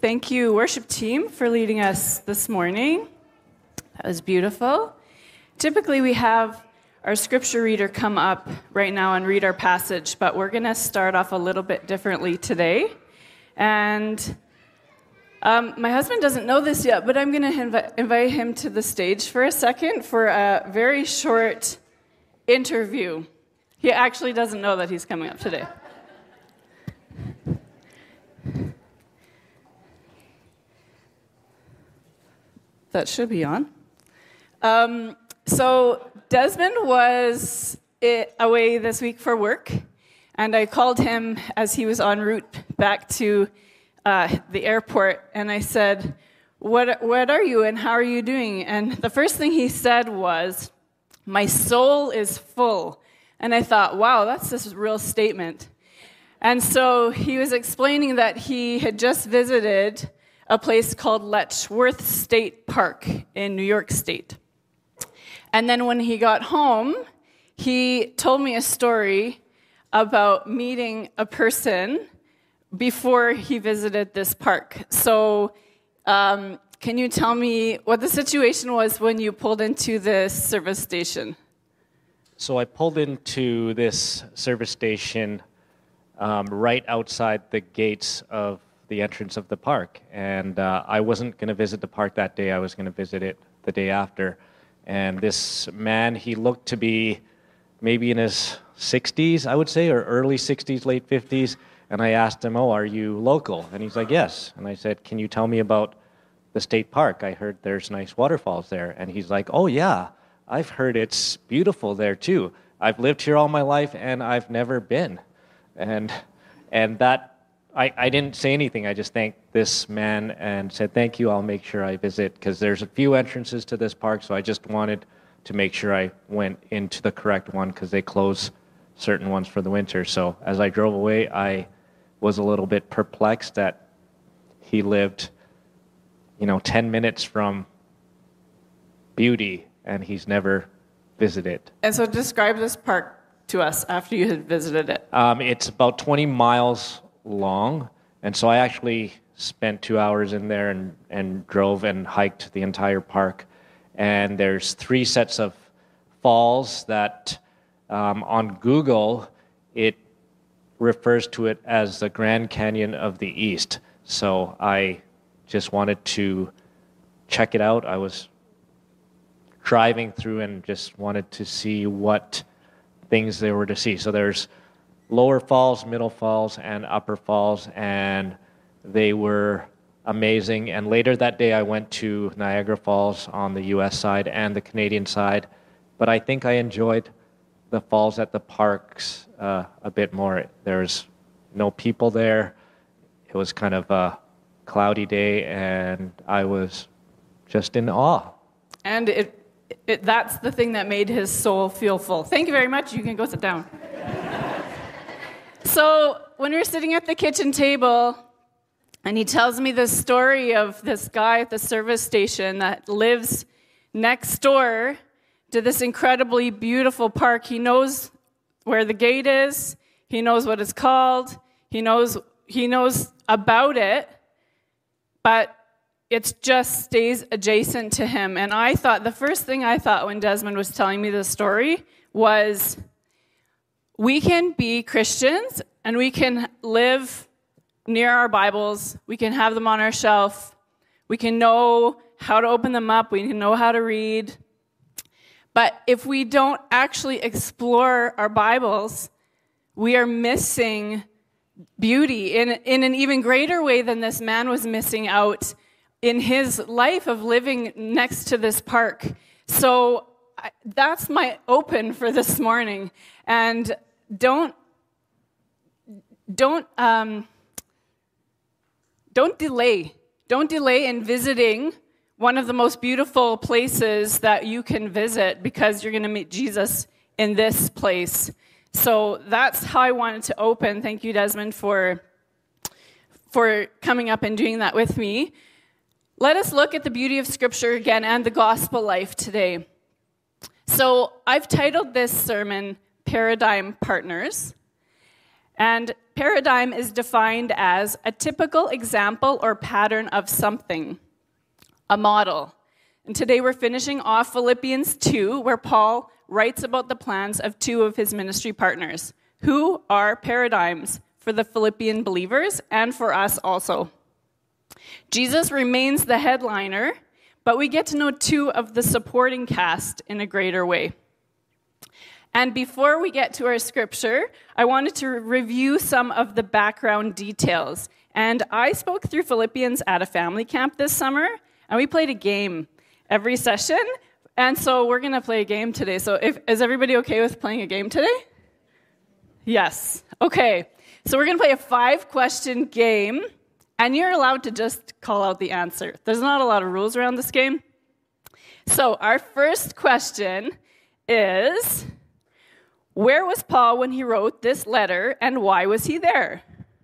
Thank you, worship team, for leading us this morning. That was beautiful. Typically, we have our scripture reader come up right now and read our passage, but we're going to start off a little bit differently today. And my husband doesn't know this yet, but I'm going to invite him to the stage for a second for a very short interview. He actually doesn't know that he's coming up today. That should be on. So Desmond was away this week for work, and I called him as he was en route back to the airport, and I said, what are you and how are you doing? And the first thing he said was, my soul is full. And I thought, wow, that's a real statement. And so he was explaining that he had just visited a place called Letchworth State Park in New York State. And then when he got home, he told me a story about meeting a person before he visited this park. So can you tell me what the situation was when you pulled into this service station? So I pulled into this service station right outside the gates of the entrance of the park. And I wasn't going to visit the park that day. I was going to visit it the day after. And this man, he looked to be maybe in his 60s, I would say, or early 60s, late 50s. And I asked him, are you local? And he's like, yes. And I said, can you tell me about the state park? I heard there's nice waterfalls there. And he's like, oh, yeah, I've heard it's beautiful there, too. I've lived here all my life, and I've never been. And that, I didn't say anything. I just thanked this man and said, thank you, I'll make sure I visit, because there's a few entrances to this park, so I just wanted to make sure I went into the correct one, because they close certain ones for the winter. So as I drove away, I was a little bit perplexed that he lived, 10 minutes from beauty, and he's never visited. And so describe this park to us after you had visited it. It's about 20 miles long, and so I actually spent 2 hours in there and drove and hiked the entire park. And there's 3 sets of falls that on Google it refers to it as the Grand Canyon of the East. So I just wanted to check it out. I was driving through and just wanted to see what things there were to see. So there's lower falls, middle falls, and upper falls, and they were amazing. And later that day I went to Niagara Falls on the US side and the Canadian side, but I think I enjoyed the falls at the parks a bit more. There's no people there. It was kind of a cloudy day, and I was just in awe. And that's the thing that made his soul feel full. Thank you very much. You can go sit down. So when we were sitting at the kitchen table, and he tells me the story of this guy at the service station that lives next door to this incredibly beautiful park. He knows where the gate is. He knows what it's called. He knows about it, but it just stays adjacent to him. And the first thing I thought when Desmond was telling me this story was, we can be Christians and we can live near our Bibles. We can have them on our shelf. We can know how to open them up. We can know how to read. But if we don't actually explore our Bibles, we are missing beauty in an even greater way than this man was missing out in his life of living next to this park. So that's my open for this morning. And don't delay. Don't delay in visiting one of the most beautiful places that you can visit, because you're going to meet Jesus in this place. So that's how I wanted to open. Thank you, Desmond, for coming up and doing that with me. Let us look at the beauty of Scripture again and the gospel life today. So I've titled this sermon, Paradigm Partners. And paradigm is defined as a typical example or pattern of something, a model. And today we're finishing off Philippians 2, where Paul writes about the plans of two of his ministry partners, who are paradigms for the Philippian believers and for us also. Jesus remains the headliner, but we get to know two of the supporting cast in a greater way. And before we get to our scripture, I wanted to review some of the background details. And I spoke through Philippians at a family camp this summer, and we played a game every session. And so we're going to play a game today. So is everybody okay with playing a game today? Yes. Okay. So we're going to play a 5-question game, and you're allowed to just call out the answer. There's not a lot of rules around this game. So our first question is, where was Paul when he wrote this letter, and why was he there?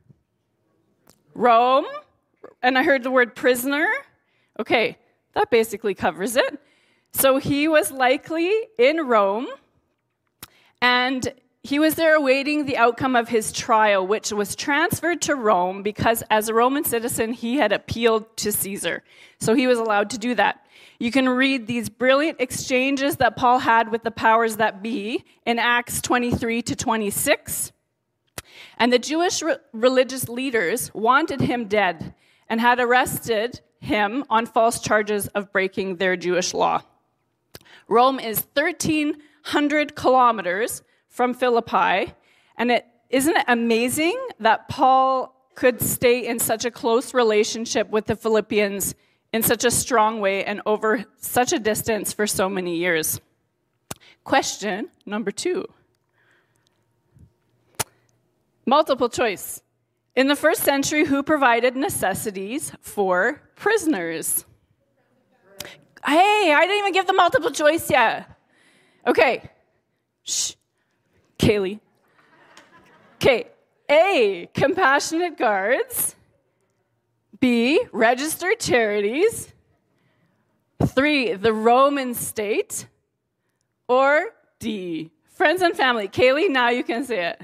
Rome, and I heard the word prisoner. Okay, that basically covers it. So he was likely in Rome, and he was there awaiting the outcome of his trial, which was transferred to Rome because as a Roman citizen, he had appealed to Caesar. So he was allowed to do that. You can read these brilliant exchanges that Paul had with the powers that be in Acts 23 to 26. And the Jewish religious leaders wanted him dead and had arrested him on false charges of breaking their Jewish law. Rome is 1,300 kilometers from Philippi, and isn't it amazing that Paul could stay in such a close relationship with the Philippians in such a strong way and over such a distance for so many years? Question number 2. Multiple choice. In the first century, who provided necessities for prisoners? Hey, I didn't even give the multiple choice yet. Okay. Shh. Kaylee. Okay. A, compassionate guards. B, registered charities. 3, the Roman state. Or D, friends and family. Kaylee, now you can say it.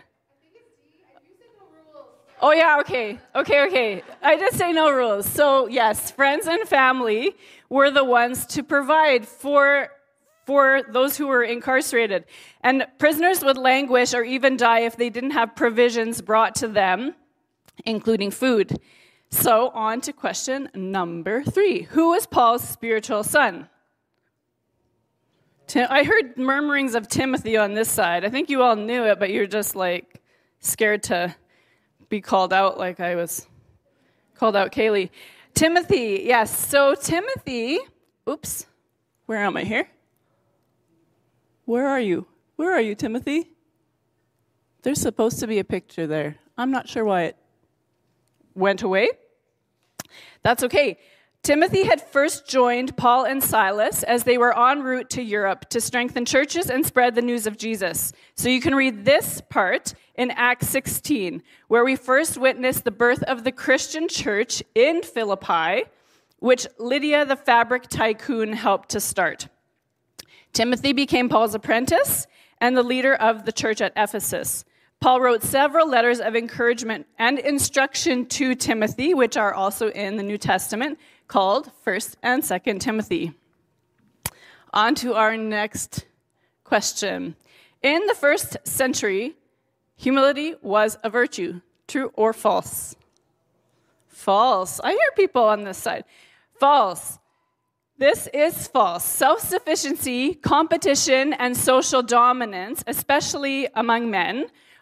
Oh, yeah, okay. I did say no rules. So, yes, friends and family were the ones to provide for those who were incarcerated. And prisoners would languish or even die if they didn't have provisions brought to them, including food. So, on to question number 3. Who was Paul's spiritual son? I heard murmurings of Timothy on this side. I think you all knew it, but you're just like scared to be called out like I was called out Kaylee. Timothy, yes. So Timothy, where am I here? Where are you, Timothy? There's supposed to be a picture there. I'm not sure why it went away. That's okay. Timothy had first joined Paul and Silas as they were en route to Europe to strengthen churches and spread the news of Jesus. So you can read this part in Acts 16, where we first witnessed the birth of the Christian church in Philippi, which Lydia the fabric tycoon helped to start. Timothy became Paul's apprentice and the leader of the church at Ephesus. Paul wrote several letters of encouragement and instruction to Timothy, which are also in the New Testament, called 1st and 2nd Timothy. On to our next question. In the first century, humility was a virtue. True or false? False. I hear people on this side. False. This is false. Self-sufficiency, competition, and social dominance, especially among men,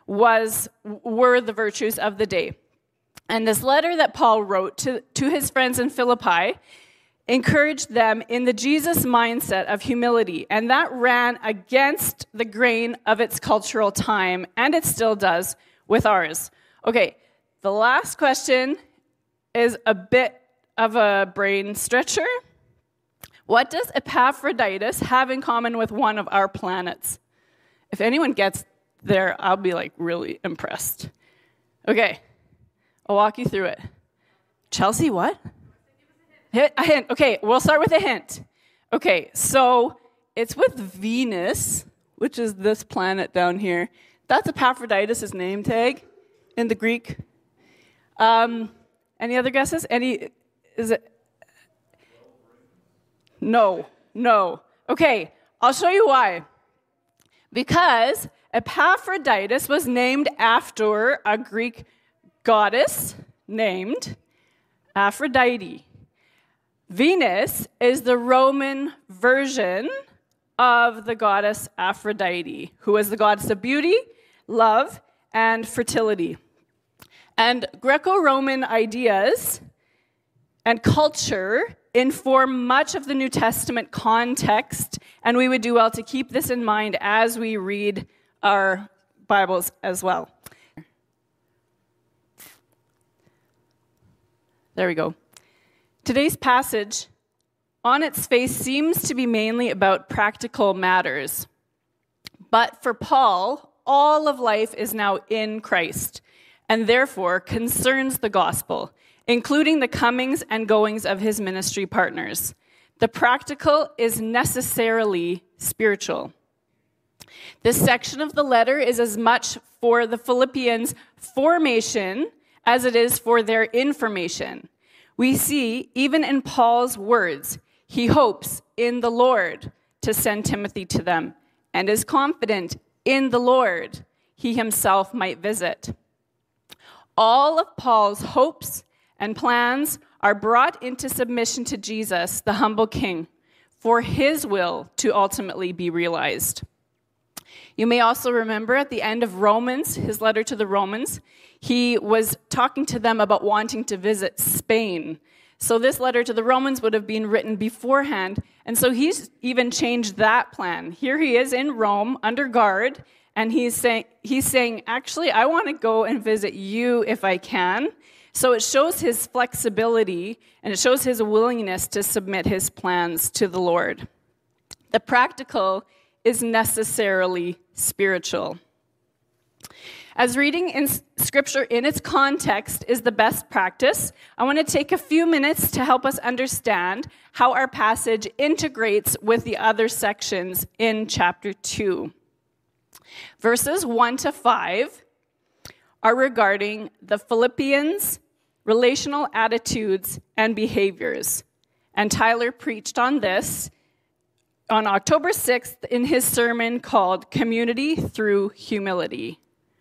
were the virtues of the day. And this letter that Paul wrote to his friends in Philippi encouraged them in the Jesus mindset of humility, and that ran against the grain of its cultural time, and it still does with ours. Okay, the last question is a bit of a brain stretcher. What does Epaphroditus have in common with one of our planets? If anyone gets there, I'll be like really impressed. Okay, I'll walk you through it. Chelsea, what? A hint. Okay, we'll start with a hint. Okay, so it's with Venus, which is this planet down here. That's Epaphroditus' name tag. in the Greek? Any other guesses? Is it? No. Okay, I'll show you why. Because Epaphroditus was named after a Greek goddess named Aphrodite. Venus is the Roman version of the goddess Aphrodite, who was the goddess of beauty, love, and fertility. And Greco-Roman ideas and culture inform much of the New Testament context, and we would do well to keep this in mind as we read our Bibles as well. There we go. Today's passage, on its face, seems to be mainly about practical matters. But for Paul, all of life is now in Christ, and therefore concerns the gospel, including the comings and goings of his ministry partners. The practical is necessarily spiritual. This section of the letter is as much for the Philippians' formation as it is for their information. We see, even in Paul's words, he hopes in the Lord to send Timothy to them, and is confident in the Lord he himself might visit. All of Paul's hopes and plans are brought into submission to Jesus, the humble King, for his will to ultimately be realized. You may also remember at the end of Romans, his letter to the Romans, he was talking to them about wanting to visit Spain. So this letter to the Romans would have been written beforehand, and so he's even changed that plan. Here he is in Rome under guard, and he's saying, actually, I want to go and visit you if I can. So it shows his flexibility, and it shows his willingness to submit his plans to the Lord. The practical is necessarily spiritual. As reading in Scripture in its context is the best practice, I want to take a few minutes to help us understand how our passage integrates with the other sections in chapter 2. Verses 1 to 5 are regarding the Philippians' relational attitudes and behaviors. And Tyler preached on this on October 6th in his sermon called Community Through Humility.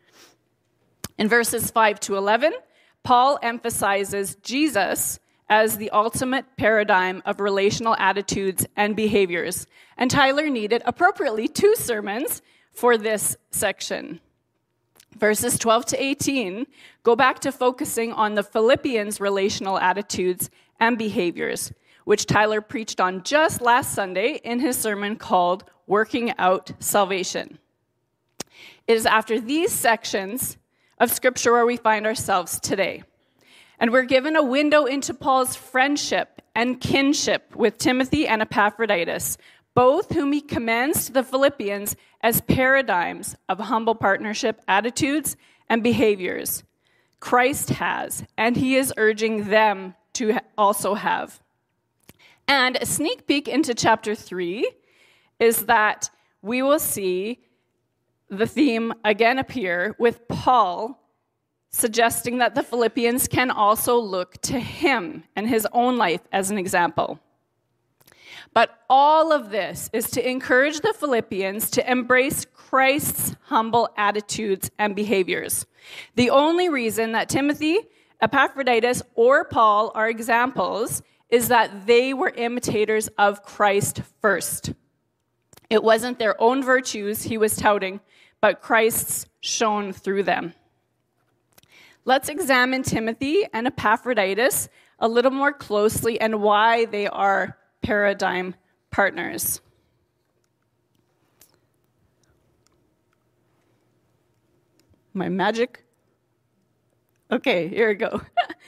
In verses 5 to 11, Paul emphasizes Jesus as the ultimate paradigm of relational attitudes and behaviors. And Tyler needed appropriately 2 sermons for this section. Verses 12 to 18 go back to focusing on the Philippians' relational attitudes and behaviors, which Tyler preached on just last Sunday in his sermon called Working Out Salvation. It is after these sections of Scripture where we find ourselves today. And we're given a window into Paul's friendship and kinship with Timothy and Epaphroditus, both whom he commends to the Philippians as paradigms of humble partnership attitudes and behaviors Christ has, and he is urging them to also have. And a sneak peek into chapter 3 is that we will see the theme again appear with Paul suggesting that the Philippians can also look to him and his own life as an example. But all of this is to encourage the Philippians to embrace Christ's humble attitudes and behaviors. The only reason that Timothy, Epaphroditus, or Paul are examples is that they were imitators of Christ first. It wasn't their own virtues he was touting, but Christ's shone through them. Let's examine Timothy and Epaphroditus a little more closely and why they are paradigm partners. My magic? Okay, here we go.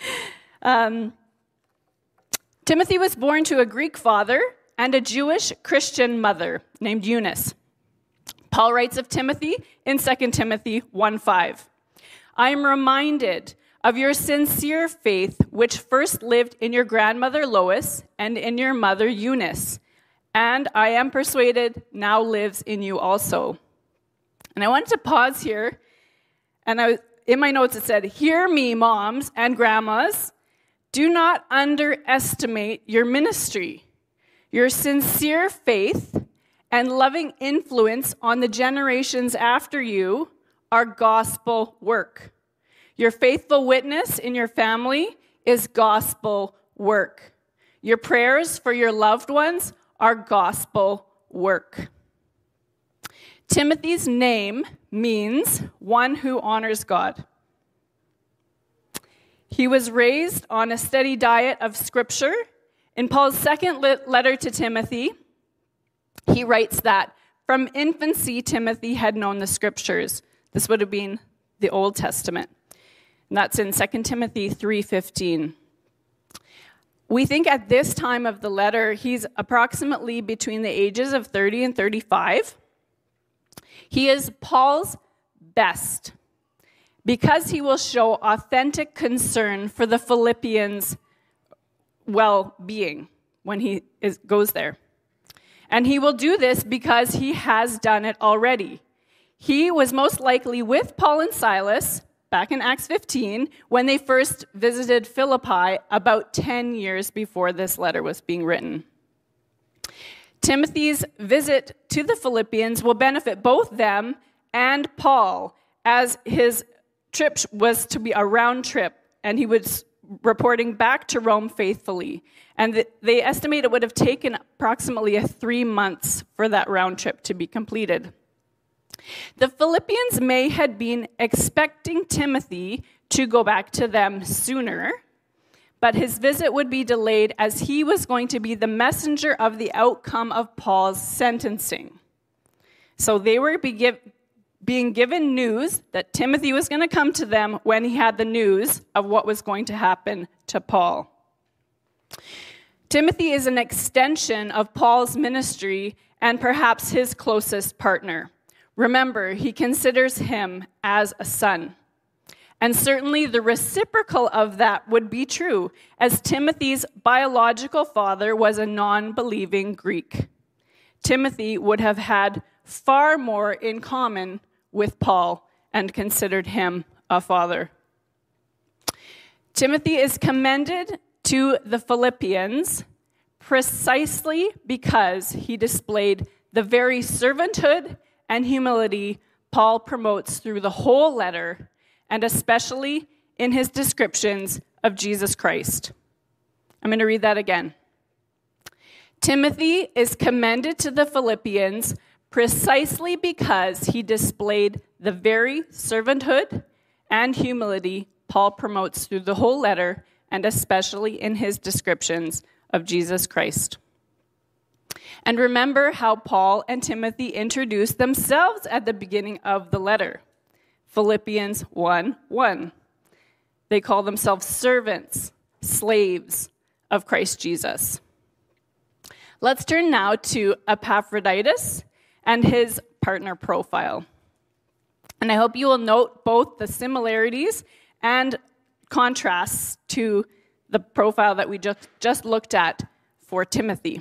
Timothy was born to a Greek father and a Jewish Christian mother named Eunice. Paul writes of Timothy in 2 Timothy 1:5. I am reminded of your sincere faith, which first lived in your grandmother Lois and in your mother Eunice, and I am persuaded now lives in you also. And I wanted to pause here, and in my notes it said, "Hear me, moms and grandmas. Do not underestimate your ministry. Your sincere faith and loving influence on the generations after you are gospel work. Your faithful witness in your family is gospel work. Your prayers for your loved ones are gospel work." Timothy's name means one who honors God. He was raised on a steady diet of Scripture. In Paul's second letter to Timothy, he writes that from infancy, Timothy had known the Scriptures. This would have been the Old Testament. And that's in 2 Timothy 3:15. We think at this time of the letter, he's approximately between the ages of 30 and 35. He is Paul's best because he will show authentic concern for the Philippians' well-being when he goes there. And he will do this because he has done it already. He was most likely with Paul and Silas back in Acts 15 when they first visited Philippi about 10 years before this letter was being written. Timothy's visit to the Philippians will benefit both them and Paul, as his trip was to be a round trip, and he was reporting back to Rome faithfully. And they estimate it would have taken approximately 3 months for that round trip to be completed. The Philippians may have been expecting Timothy to go back to them sooner, but his visit would be delayed as he was going to be the messenger of the outcome of Paul's sentencing. So they were being given news that Timothy was going to come to them when he had the news of what was going to happen to Paul. Timothy is an extension of Paul's ministry and perhaps his closest partner. Remember, he considers him as a son. And certainly the reciprocal of that would be true, as Timothy's biological father was a non-believing Greek. Timothy would have had far more in common with Paul and considered him a father. Timothy is commended to the Philippians precisely because he displayed the very servanthood and humility Paul promotes through the whole letter, and especially in his descriptions of Jesus Christ. I'm going to read that again. Timothy is commended to the Philippians precisely because he displayed the very servanthood and humility Paul promotes through the whole letter, and especially in his descriptions of Jesus Christ. And remember how Paul and Timothy introduced themselves at the beginning of the letter. Philippians 1:1. They call themselves servants, slaves of Christ Jesus. Let's turn now to Epaphroditus and his partner profile. And I hope you will note both the similarities and contrasts to the profile that we just looked at for Timothy.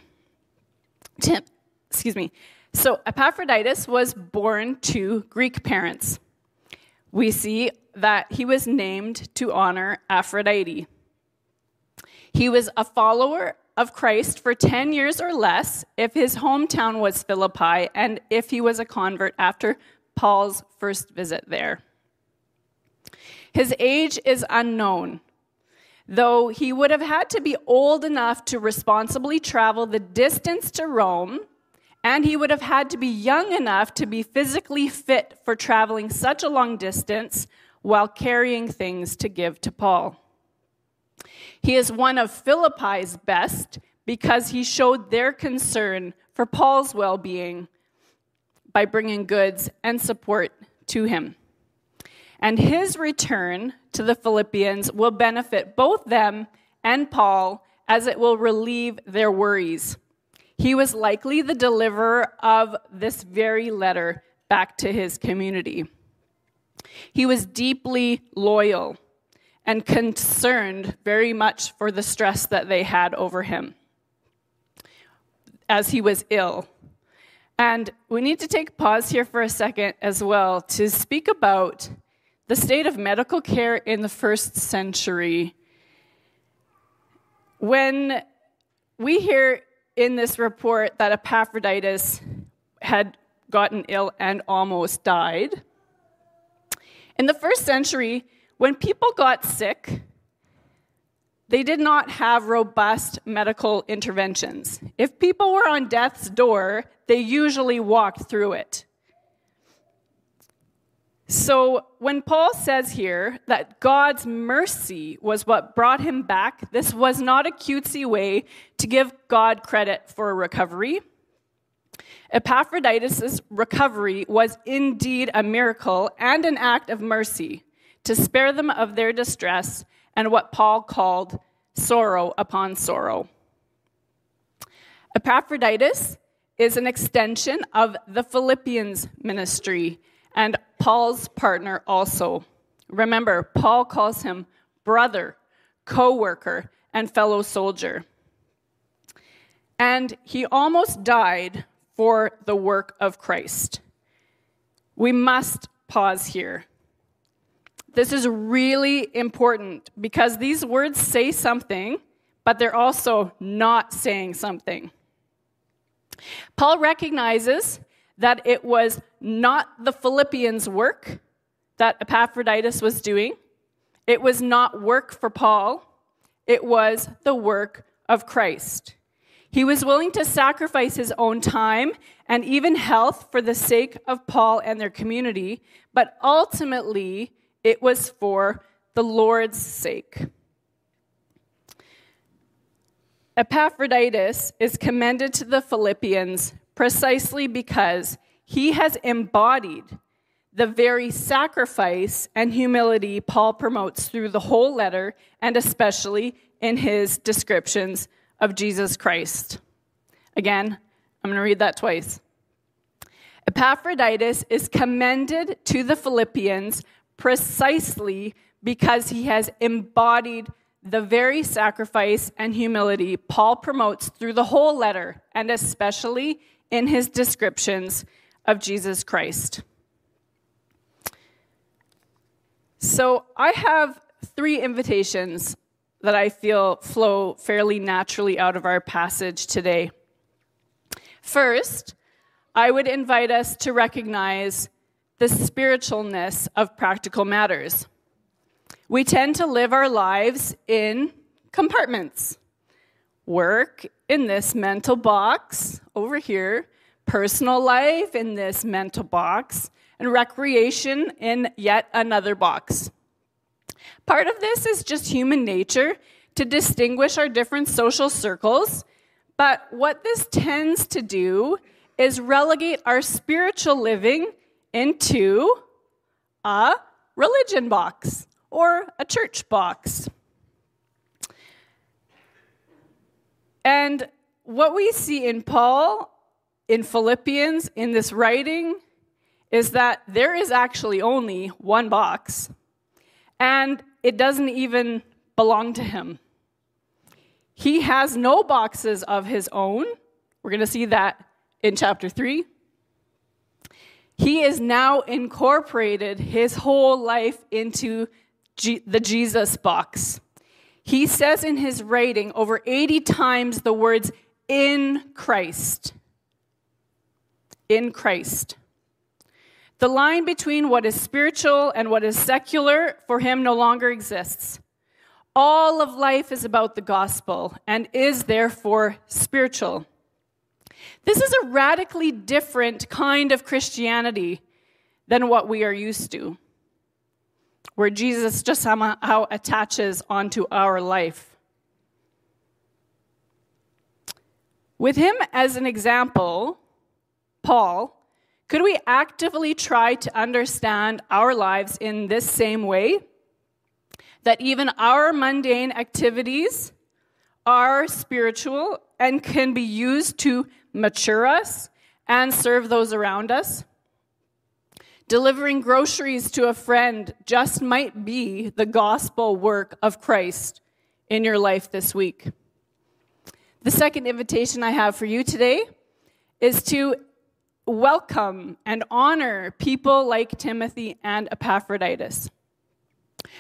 So Epaphroditus was born to Greek parents. We see that he was named to honor Aphrodite. He was a follower of Christ for 10 years or less if his hometown was Philippi and if he was a convert after Paul's first visit there. His age is unknown, though he would have had to be old enough to responsibly travel the distance to Rome, and he would have had to be young enough to be physically fit for traveling such a long distance while carrying things to give to Paul. He is one of Philippi's best because he showed their concern for Paul's well-being by bringing goods and support to him. And his return to the Philippians will benefit both them and Paul, as it will relieve their worries. He was likely the deliverer of this very letter back to his community. He was deeply loyal and concerned very much for the stress that they had over him as he was ill. And we need to take a pause here for a second as well to speak about the state of medical care in the first century. When we hear in this report that Epaphroditus had gotten ill and almost died, in the first century, when people got sick, they did not have robust medical interventions. If people were on death's door, they usually walked through it. So when Paul says here that God's mercy was what brought him back, this was not a cutesy way to give God credit for a recovery. Epaphroditus' recovery was indeed a miracle and an act of mercy to spare them of their distress and what Paul called sorrow upon sorrow. Epaphroditus is an extension of the Philippians ministry and Paul's partner also. Remember, Paul calls him brother, co-worker, and fellow soldier. And he almost died for the work of Christ. We must pause here. This is really important because these words say something, but they're also not saying something. Paul recognizes that it was not the Philippians' work that Epaphroditus was doing. It was not work for Paul. It was the work of Christ. He was willing to sacrifice his own time and even health for the sake of Paul and their community, but ultimately, it was for the Lord's sake. Epaphroditus is commended to the Philippians precisely because he has embodied the very sacrifice and humility Paul promotes through the whole letter, and especially in his descriptions of Jesus Christ. Again, I'm going to read that twice. Epaphroditus is commended to the Philippians precisely because he has embodied the very sacrifice and humility Paul promotes through the whole letter, and especially in his descriptions of Jesus Christ. So I have 3 invitations that I feel flow fairly naturally out of our passage today. First, I would invite us to recognize the spiritualness of practical matters. We tend to live our lives in compartments. Work in this mental box over here, personal life in this mental box, and recreation in yet another box. Part of this is just human nature to distinguish our different social circles, but what this tends to do is relegate our spiritual living into a religion box or a church box. And what we see in Paul, in Philippians, in this writing, is that there is actually only one box, and it doesn't even belong to him. He has no boxes of his own. We're going to see that in chapter 3. He is now incorporated his whole life into the Jesus box. He says in his writing over 80 times the words, in Christ. In Christ. The line between what is spiritual and what is secular for him no longer exists. All of life is about the gospel and is therefore spiritual. This is a radically different kind of Christianity than what we are used to, where Jesus just somehow attaches onto our life. With him as an example, Paul, could we actively try to understand our lives in this same way? That even our mundane activities are spiritual and can be used to mature us and serve those around us? Delivering groceries to a friend just might be the gospel work of Christ in your life this week. The second invitation I have for you today is to welcome and honor people like Timothy and Epaphroditus.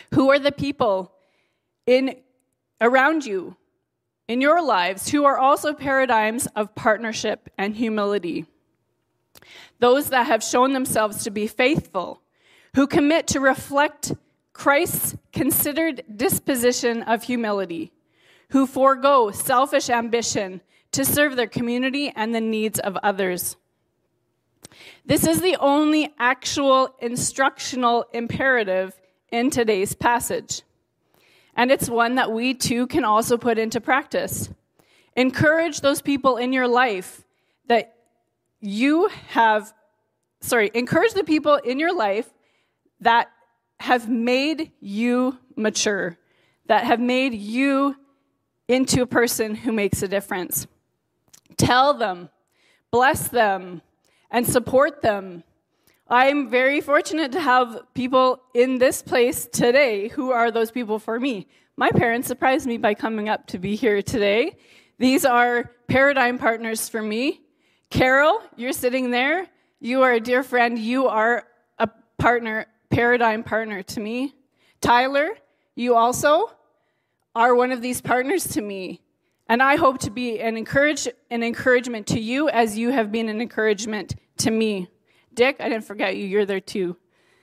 Who are the people around you, in your lives, who are also paradigms of partnership and humility? Those that have shown themselves to be faithful, who commit to reflect Christ's considered disposition of humility, who forego selfish ambition to serve their community and the needs of others. This is the only actual instructional imperative in today's passage. And it's one that we too can also put into practice. Encourage those people in your life encourage the people in your life that have made you mature, that have made you into a person who makes a difference. Tell them, bless them, and support them. I'm very fortunate to have people in this place today who are those people for me. My parents surprised me by coming up to be here today. These are paradigm partners for me. Carol, you're sitting there. You are a dear friend. You are a partner, paradigm partner to me. Tyler, you also are one of these partners to me. And I hope to be an encouragement to you as you have been an encouragement to me. Dick, I didn't forget you. You're there too.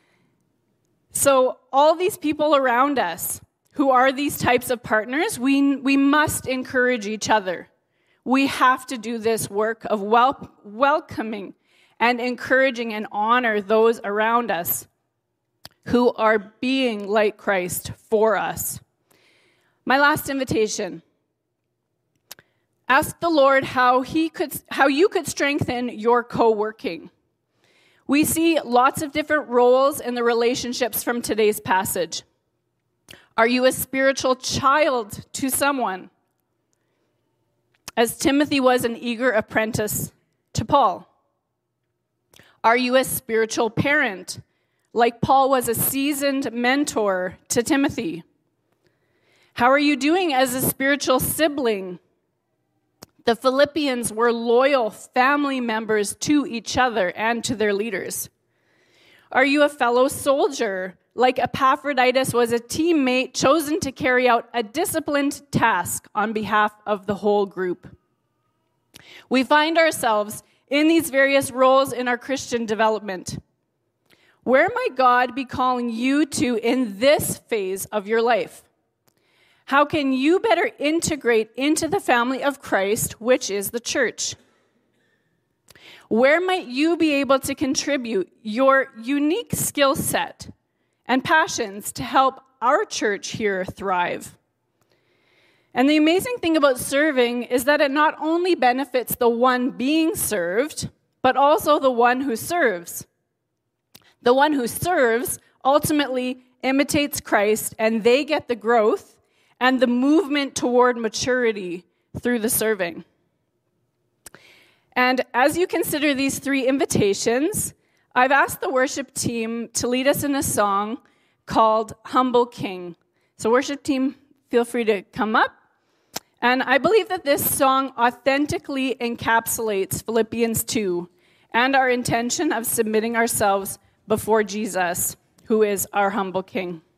So all these people around us who are these types of partners, we must encourage each other. We have to do this work of welcoming and encouraging and honor those around us who are being like Christ for us. My last invitation. Ask the Lord how you could strengthen your co-working. We see lots of different roles in the relationships from today's passage. Are you a spiritual child to someone? As Timothy was an eager apprentice to Paul. Are you a spiritual parent, like Paul was a seasoned mentor to Timothy? How are you doing as a spiritual sibling? The Philippians were loyal family members to each other and to their leaders. Are you a fellow soldier, like Epaphroditus was a teammate chosen to carry out a disciplined task on behalf of the whole group? We find ourselves in these various roles in our Christian development. Where might God be calling you to in this phase of your life? How can you better integrate into the family of Christ, which is the church? Where might you be able to contribute your unique skill set and passions to help our church here thrive? And the amazing thing about serving is that it not only benefits the one being served, but also the one who serves. The one who serves ultimately imitates Christ, and they get the growth and the movement toward maturity through the serving. And as you consider these three invitations, I've asked the worship team to lead us in a song called Humble King. So worship team, feel free to come up. And I believe that this song authentically encapsulates Philippians 2 and our intention of submitting ourselves before Jesus, who is our humble King.